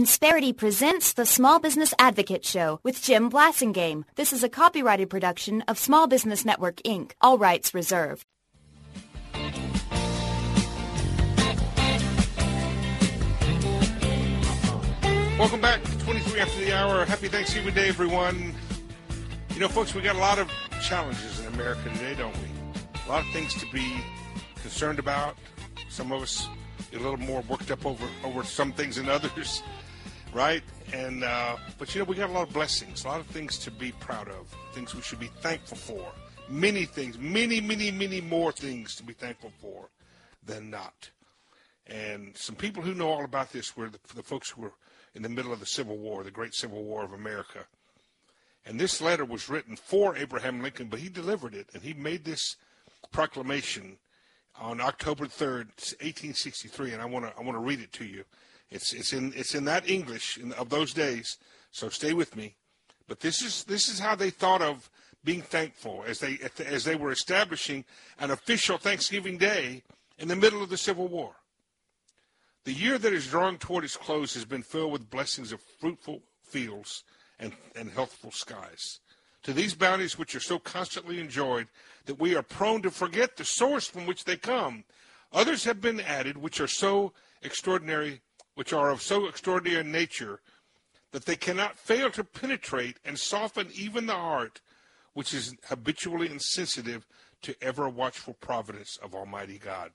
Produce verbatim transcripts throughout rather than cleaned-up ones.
Insperity presents the Small Business Advocate Show with Jim Blasingame. This is a copyrighted production of Small Business Network, Incorporated. All rights reserved. Welcome back to twenty-three after the hour. Happy Thanksgiving Day, everyone. You know, folks, we got a lot of challenges in America today, don't we? A lot of things to be concerned about. Some of us get a little more worked up over, over some things than others, right? And uh, but, you know, we got a lot of blessings, a lot of things to be proud of, things we should be thankful for. Many things, many, many, many more things to be thankful for than not. And some people who know all about this were the, the folks who were in the middle of the Civil War, the Great Civil War of America. And this letter was written for Abraham Lincoln, but he delivered it, and he made this proclamation on October third, eighteen sixty-three, and I want to I want to read it to you. It's it's in it's in that English in, of those days, so stay with me. But this is this is how they thought of being thankful as they as they were establishing an official Thanksgiving Day in the middle of the Civil War. The year that is drawing toward its close has been filled with blessings of fruitful fields and, and healthful skies. To these bounties which are so constantly enjoyed that we are prone to forget the source from which they come, others have been added which are so extraordinary, which are of so extraordinary nature that they cannot fail to penetrate and soften even the heart, which is habitually insensitive to ever watchful providence of Almighty God.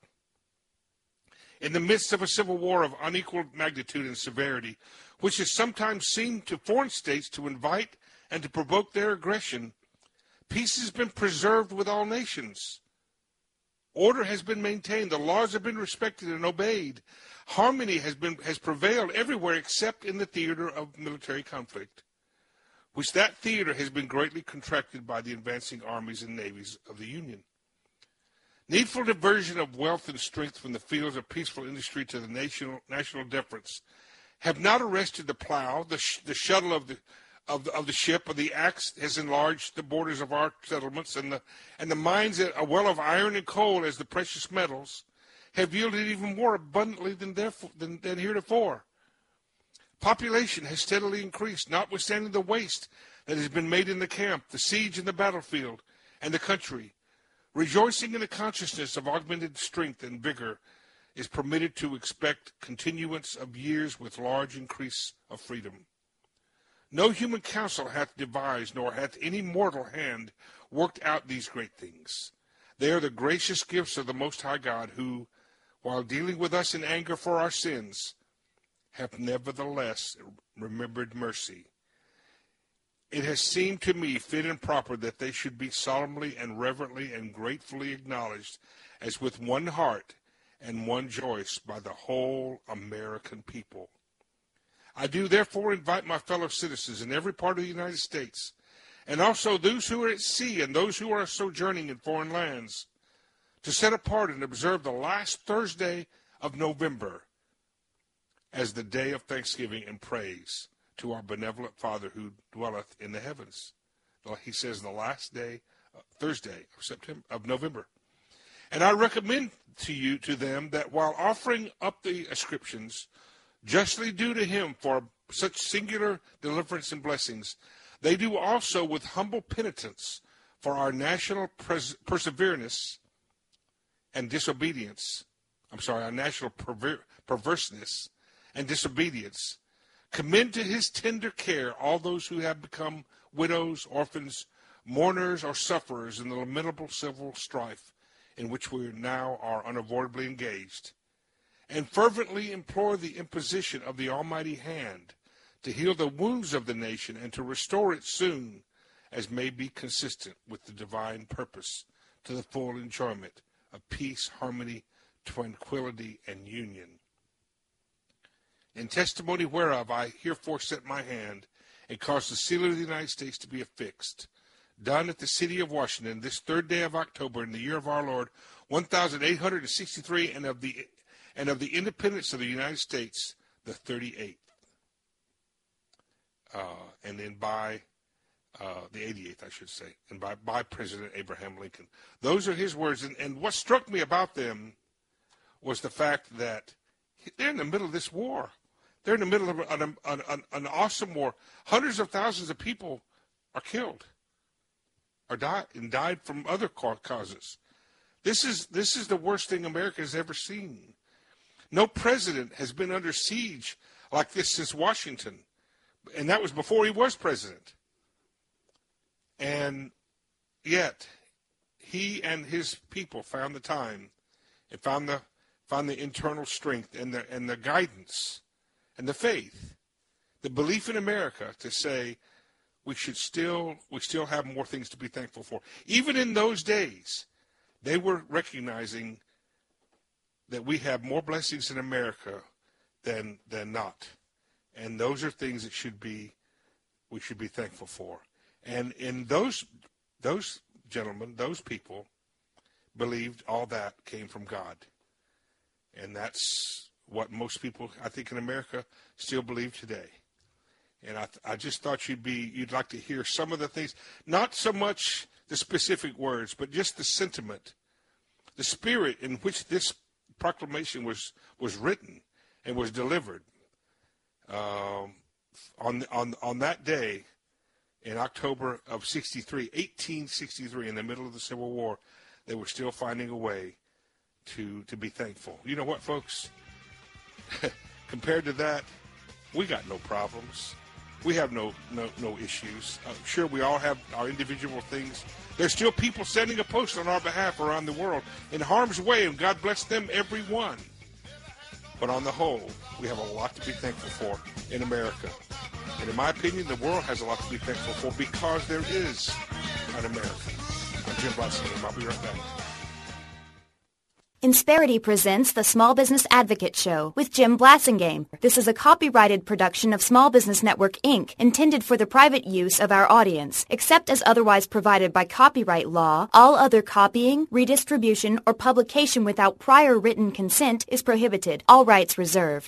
In the midst of a civil war of unequaled magnitude and severity, which has sometimes seemed to foreign states to invite and to provoke their aggression, peace has been preserved with all nations. Order has been maintained, the laws have been respected and obeyed. Harmony has been has prevailed everywhere except in the theater of military conflict, which that theater has been greatly contracted by the advancing armies and navies of the Union. Needful diversion of wealth and strength from the fields of peaceful industry to the national national deference have not arrested the plow, the, sh- the shuttle of the of the, of the ship, or the axe has enlarged the borders of our settlements, and the and the mines, a well of iron and coal as the precious metals, have yielded even more abundantly than therefore, than, than heretofore. Population has steadily increased, notwithstanding the waste that has been made in the camp, the siege in the battlefield, and the country. Rejoicing in the consciousness of augmented strength and vigor is permitted to expect continuance of years with large increase of freedom. No human counsel hath devised, nor hath any mortal hand worked out these great things. They are the gracious gifts of the Most High God, who, while dealing with us in anger for our sins, have nevertheless remembered mercy. It has seemed to me fit and proper that they should be solemnly and reverently and gratefully acknowledged as with one heart and one voice by the whole American people. I do therefore invite my fellow citizens in every part of the United States, and also those who are at sea and those who are sojourning in foreign lands, to set apart and observe the last Thursday of November as the day of thanksgiving and praise to our benevolent Father who dwelleth in the heavens. He says the last day, uh, Thursday of September, of November. And I recommend to you, to them, that while offering up the ascriptions justly due to him for such singular deliverance and blessings, they do also with humble penitence for our national pres- perseverance and disobedience. I'm sorry, our national perver- perverseness and disobedience. Commend to his tender care all those who have become widows, orphans, mourners, or sufferers in the lamentable civil strife in which we now are unavoidably engaged, and fervently implore the imposition of the Almighty hand to heal the wounds of the nation and to restore it soon as may be consistent with the divine purpose to the full enjoyment of peace, harmony, tranquility, and union. In testimony whereof I herefore set my hand and cause the seal of the United States to be affixed, done at the city of Washington this third day of October in the year of our Lord, one thousand eight hundred sixty-three, and of the and of the independence of the United States, the thirty-eighth. Uh, and then by uh, the eighty-eighth, I should say, and by, by President Abraham Lincoln. Those are his words, and, and what struck me about them was the fact that they're in the middle of this war. They're in the middle of an, an, an, an awesome war. Hundreds of thousands of people are killed or died and died from other causes. This is this is the worst thing America has ever seen. No president has been under siege like this since Washington, and that was before he was president. And yet, he and his people found the time and found the found the internal strength and the and the guidance and the faith, the belief in America to say we should still we still have more things to be thankful for. Even in those days, they were recognizing that we have more blessings in America than than not. And those are things that should be we should be thankful for. And in those those gentlemen, those people believed all that came from God. And that's what most people, I think, in America still believe today. And I, I just thought you'd be, you'd like to hear some of the things, not so much the specific words, but just the sentiment, the spirit in which this proclamation was, was written and was delivered. Um, on, on, on that day in October of sixty-three, eighteen sixty-three, in the middle of the Civil War, they were still finding a way to, to be thankful. You know what, folks? Compared to that, we got no problems. We have no no no issues. Uh, sure, we all have our individual things. There's still people sending a post on our behalf around the world in harm's way, and God bless them, every one. But on the whole, we have a lot to be thankful for in America. And in my opinion, the world has a lot to be thankful for because there is an America. I'm Jim Blasingame. I'll be right back. Insperity presents the Small Business Advocate Show with Jim Blasingame. This is a copyrighted production of Small Business Network, Incorporated, intended for the private use of our audience. Except as otherwise provided by copyright law, all other copying, redistribution, or publication without prior written consent is prohibited. All rights reserved.